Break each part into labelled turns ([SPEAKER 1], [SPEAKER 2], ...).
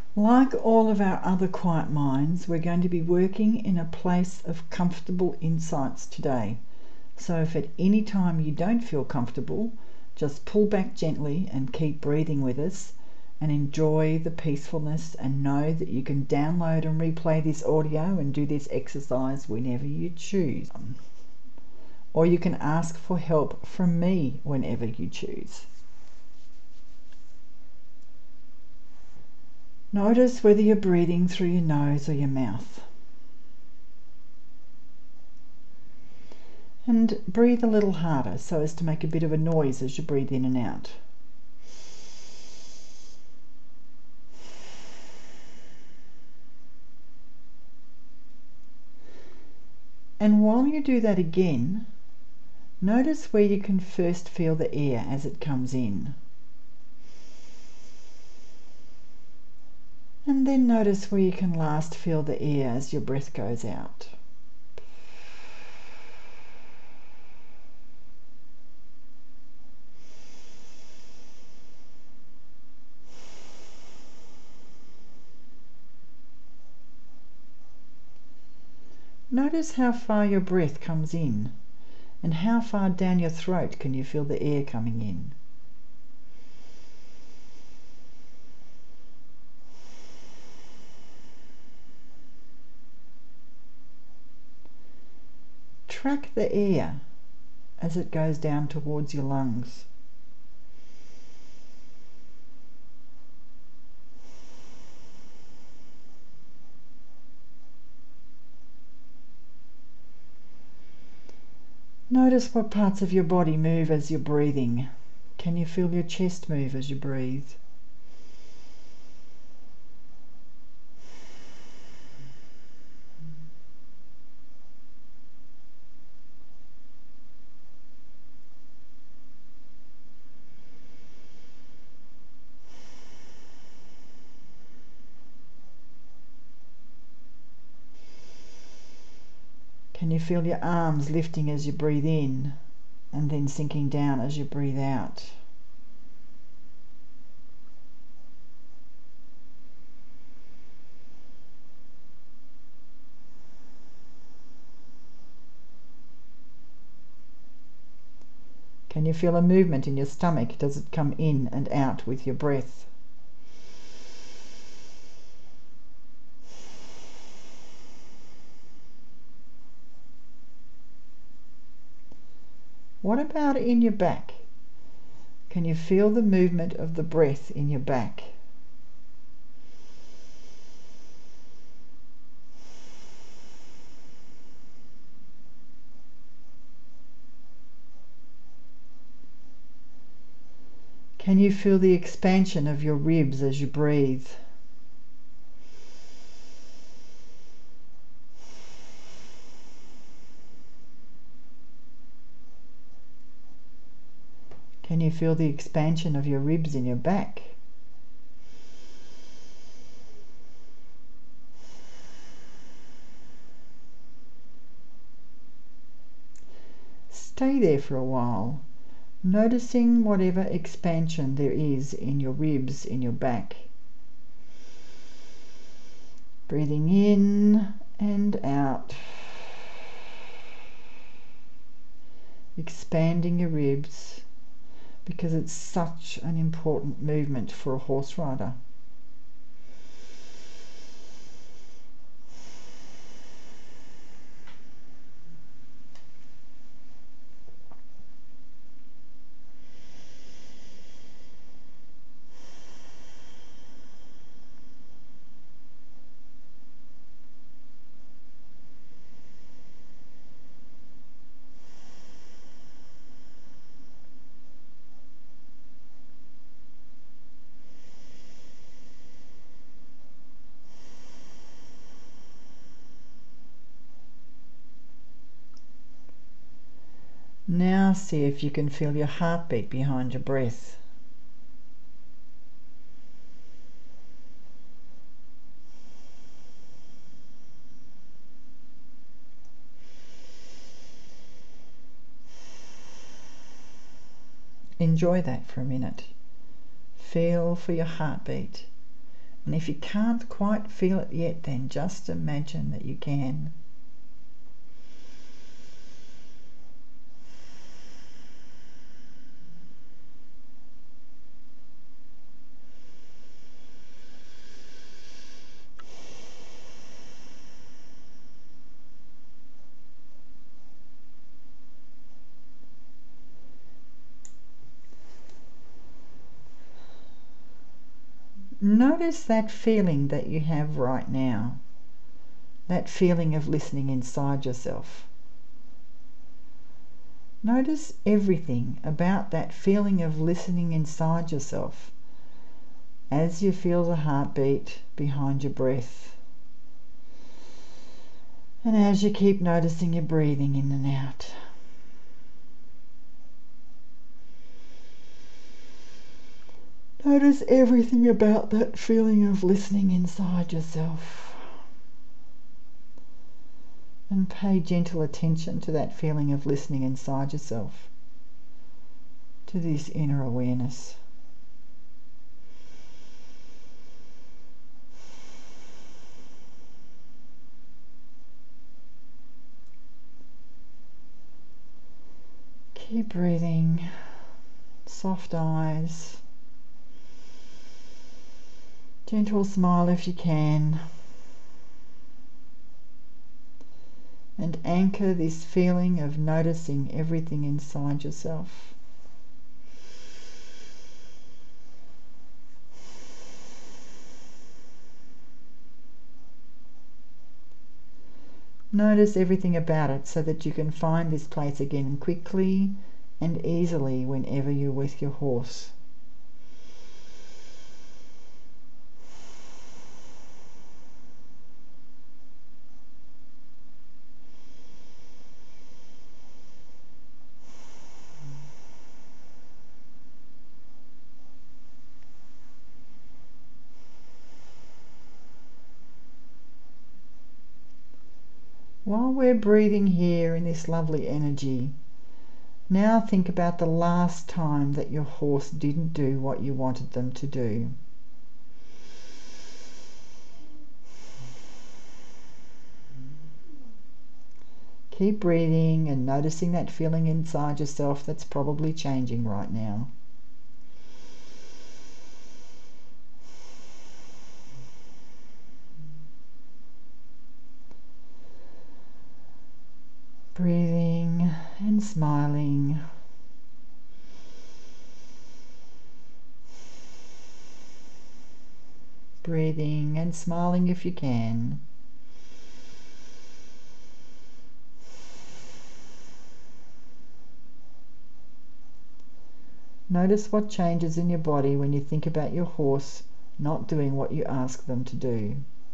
[SPEAKER 1] Like all of our other quiet minds, we're going to be working in a place of comfortable insights today. So if at any time you don't feel comfortable, just pull back gently and keep breathing with us and enjoy the peacefulness, and know that you can download and replay this audio and do this exercise whenever you choose. Or you can ask for help from me whenever you choose. Notice whether you're breathing through your nose or your mouth. And breathe a little harder so as to make a bit of a noise as you breathe in and out. And while you do that again, notice where you can first feel the air as it comes in. And then notice where you can last feel the air as your breath goes out. Notice how far your breath comes in, and how far down your throat can you feel the air coming in. Track the air as it goes down towards your lungs. Notice what parts of your body move as you're breathing. Can you feel your chest move as you breathe? Can you feel your arms lifting as you breathe in and then sinking down as you breathe out? Can you feel a movement in your stomach? Does it come in and out with your breath? What about in your back? Can you feel the movement of the breath in your back? Can you feel the expansion of your ribs as you breathe? Can you feel the expansion of your ribs in your back? Stay there for a while, noticing whatever expansion there is in your ribs, in your back. Breathing in and out. Expanding your ribs, because it's such an important movement for a horse rider. Now see if you can feel your heartbeat behind your breath. Enjoy that for a minute. Feel for your heartbeat And if you can't quite feel it yet, then just imagine that you can. Notice that feeling that you have right now, that feeling of listening inside yourself. Notice everything about that feeling of listening inside yourself as you feel the heartbeat behind your breath. And as you keep noticing your breathing in and out. Notice everything about that feeling of listening inside yourself. And pay gentle attention to that feeling of listening inside yourself, to this inner awareness. Keep breathing, soft eyes, gentle smile if you can, and anchor this feeling of noticing everything inside yourself. Notice everything about it so that you can find this place again quickly and easily whenever you're with your horse. While we're breathing here in this lovely energy, now think about the last time that your horse didn't do what you wanted them to do. Keep breathing and noticing that feeling inside yourself that's probably changing right now. Breathing and smiling. Breathing and smiling if you can. Notice what changes in your body when you think about your horse not doing what you ask them to do.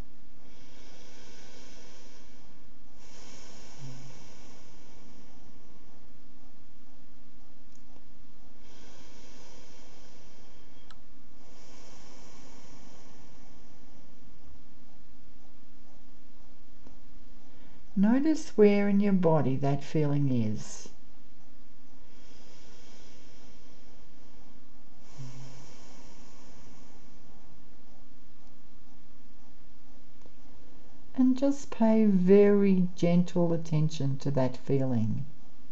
[SPEAKER 1] Notice where in your body that feeling is. And just pay very gentle attention to that feeling.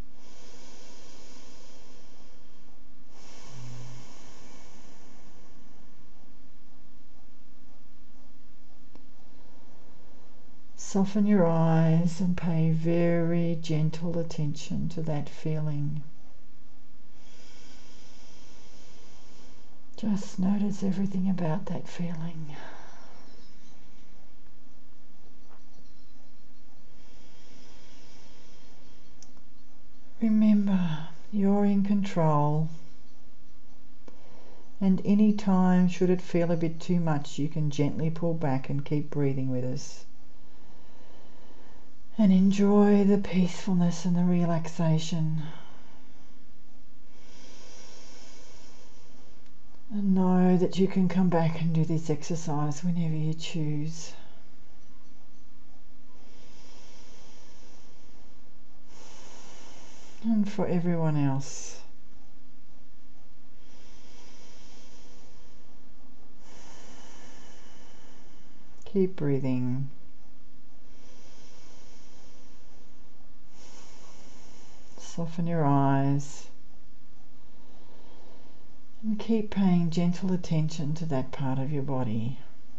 [SPEAKER 1] Soften your eyes and pay very gentle attention to that feeling. Just notice everything about that feeling. Remember, you're in control, and any time should it feel a bit too much, you can gently pull back and keep breathing with us. And enjoy the peacefulness and the relaxation. And know that you can come back and do this exercise whenever you choose. And for everyone else, Keep breathing. Soften your eyes and keep paying gentle attention to that part of your body.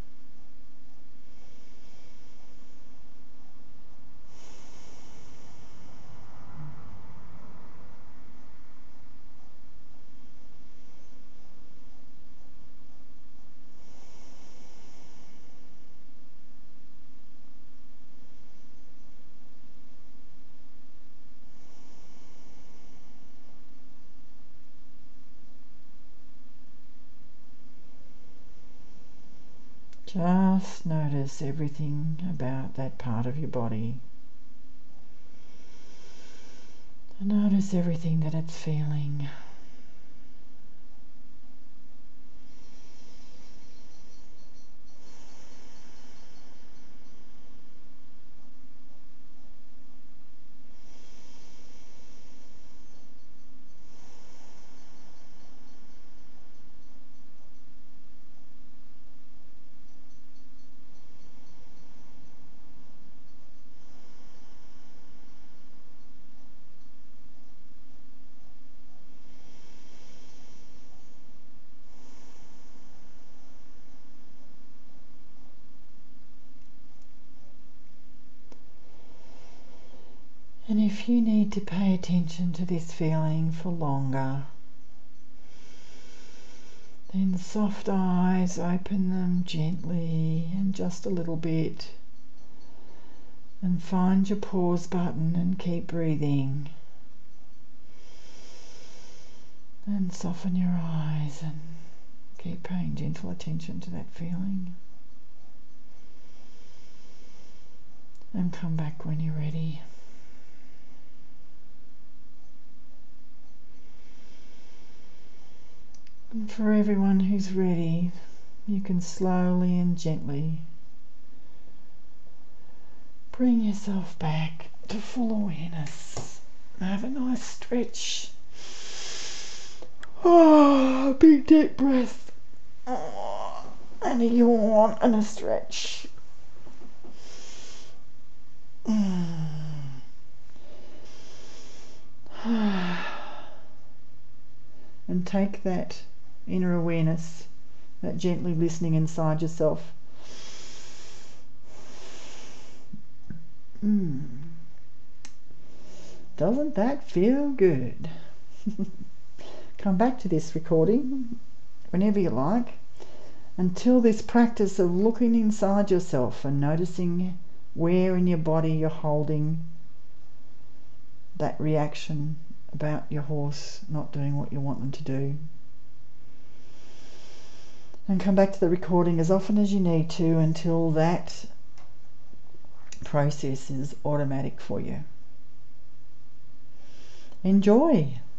[SPEAKER 1] Just notice everything about that part of your body. Notice everything that it's feeling. And if you need to pay attention to this feeling for longer, then soft eyes, open them gently and just a little bit, and find your pause button and keep breathing. And soften your eyes and keep paying gentle attention to that feeling. And come back when you're ready. And for everyone who's ready, you can slowly and gently bring yourself back to full awareness. Have a nice stretch. Oh, big deep breath. Oh, and a yawn and a stretch. And take that inner awareness, that gently listening inside yourself. Doesn't that feel good? Come back to this recording whenever you like, until this practice of looking inside yourself and noticing where in your body you're holding that reaction about your horse not doing what you want them to do. And come back to the recording as often as you need to until that process is automatic for you. Enjoy.